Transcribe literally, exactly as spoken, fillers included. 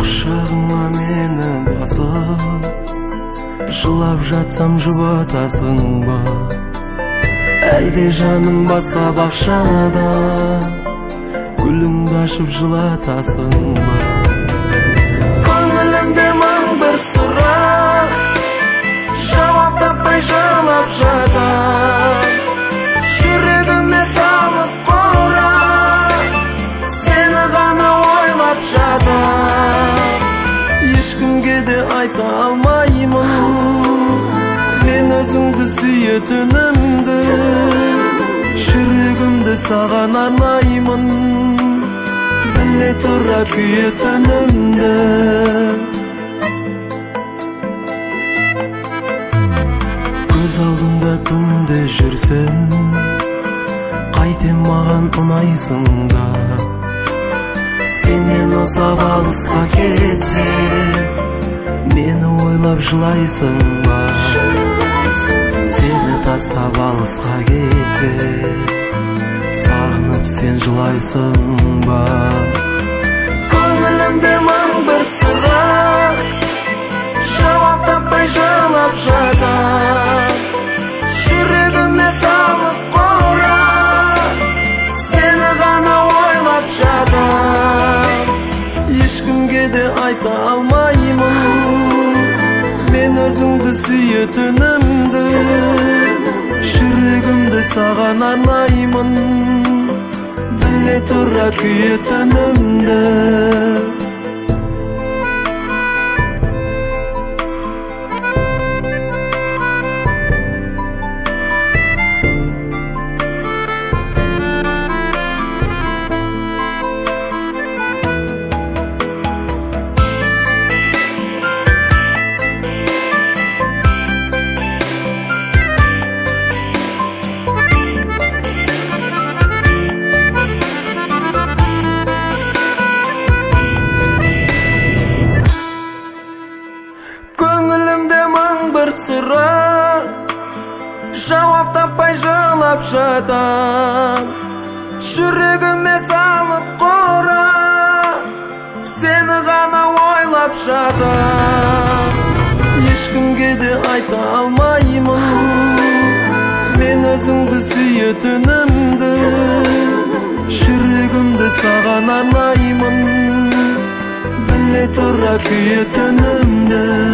Құшағыма мені басып, жылап жатсам жұбатасың ба? Әлде жаным басқа бақшада, гүліңді ашып жылатасың ба? Көңілімде мың бір сұрақ, жауап таппай жылап жатам. Жүрегіме салып қора, сені ғана ойлап жатам. Ешкімге де айта алмаймын, мен өзіңді сүйетінімді. Жүрегімді саған арнаймын, біле тұра күйетінімді. Көз алдымда күнде жүрсем, қайтем маған ұнайсың да. Сенен ұзап алысқа кетсем, мені ойлап жылайсың ба? Сені тастап алысқа кетсем, сағынып сен жылайсың ба? Көңілімде мың бір сұрақ, жауап таппай жылап жатам. Жүрегіме салып қора, сені ғана ойлап жатам. Ешкімге де айта алмаймын, мен өзіңді сүйетінімді. Жүрегімді саған арнаймын, біле тұра күйетінімді. Көңілімде мың бір сұрақ, жауап таппай жылап жатам. Жүрегіме салып қора, сені ғана ойлап жатам. Ешкімге де айта алмаймын, мен өзіңді сүйетінімді. Жүрегімді саған арнаймын, біле тұра күйетінімді.